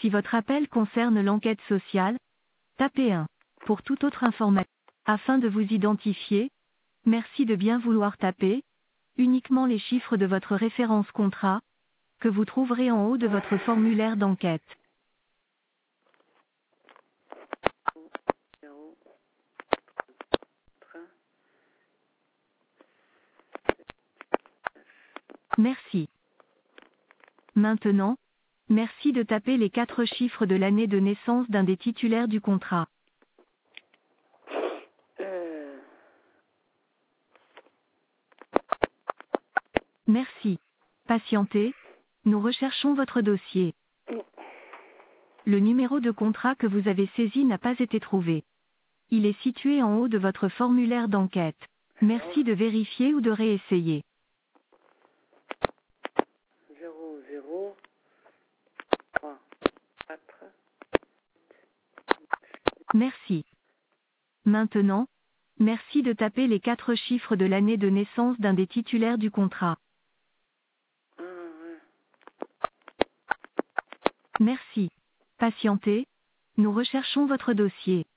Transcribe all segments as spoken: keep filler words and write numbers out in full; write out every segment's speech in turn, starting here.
Si votre appel concerne l'enquête sociale, tapez un. Pour toute autre information, afin de vous identifier, merci de bien vouloir taper uniquement les chiffres de votre référence contrat, que vous trouverez en haut de votre formulaire d'enquête. zéro, trois, Merci. Maintenant, merci de taper les quatre chiffres de l'année de naissance d'un des titulaires du contrat. euh, Merci. Patientez, nous recherchons votre dossier. Le numéro de contrat que vous avez saisi n'a pas été trouvé. Il est situé en haut de votre formulaire d'enquête. Merci de vérifier ou de réessayer. zéro, zéro, trois, quatre, Merci. Maintenant, merci de taper les quatre chiffres de l'année de naissance d'un des titulaires du contrat. un, un, Merci. Patientez, nous recherchons votre dossier.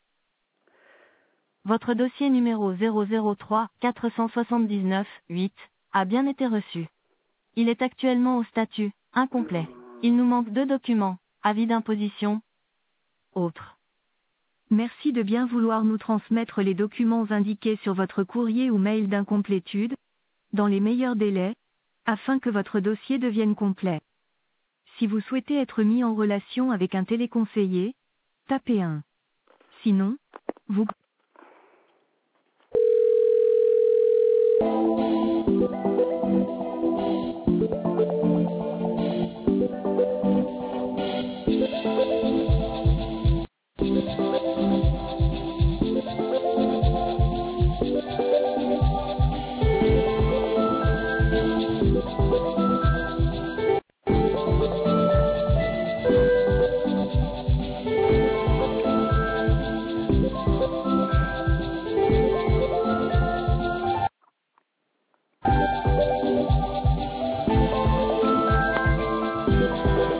Votre dossier numéro zéro zéro trois quatre cent soixante-dix-neuf huit a bien été reçu. Il est actuellement au statut incomplet. Il nous manque deux documents, avis d'imposition, autres. Merci de bien vouloir nous transmettre les documents indiqués sur votre courrier ou mail d'incomplétude, dans les meilleurs délais, afin que votre dossier devienne complet. Si vous souhaitez être mis en relation avec un téléconseiller, tapez un. Sinon, vous